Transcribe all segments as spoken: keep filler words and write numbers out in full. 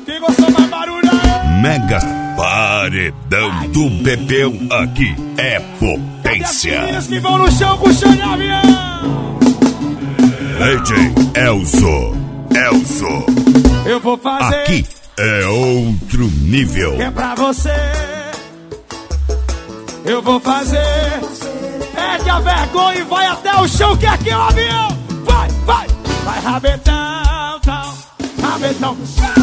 Quem gostou mais barulho aí? Mega Paredão do Bebeu, aqui é potência. Cadê as que vão no chão puxando avião? D J Elzo, Elzo. Eu vou fazer. Aqui é outro nível. É pra você. Eu vou fazer. Perde a vergonha e vai até o chão, que aqui é o avião. Vai, vai, vai, rabetão, tão, rabetão.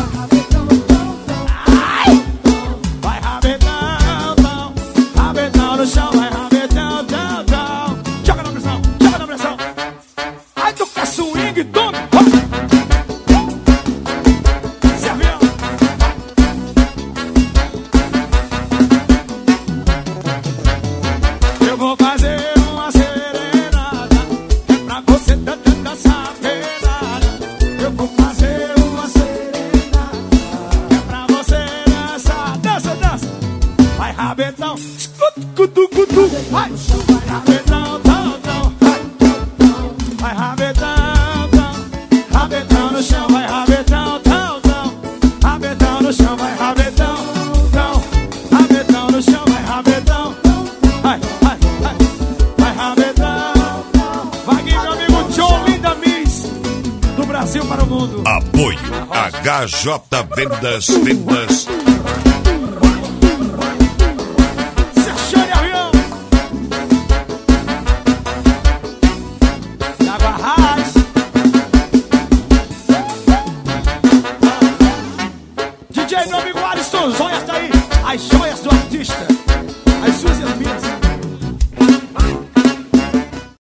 Ai! Vai, rabetão, tão, rabetão no chão, vai, rabetão, tão, tão. Joga na pressão, joga na pressão. Ai, tu quer swing, tome. Esse avião. Eu vou fazer uma serenata pra você dançar penada. Eu vou fazer uma serenata pra você dançar. Dança, dança. Vai, rabetão. Cutu, cutu. Vai, rabetão, tão, tão. Vai, rabetão, tão. Rabetão no chão, vai, rabetão, tão, tão. Rabetão no chão, vai, rabetão, tão. Rabetão no chão, vai, rabetão. Vai, vai, vai. Vai, rabetão. Vai aqui, meu amigo John Linda Miss, do Brasil para o mundo. Apoio H J Vendas, Vendas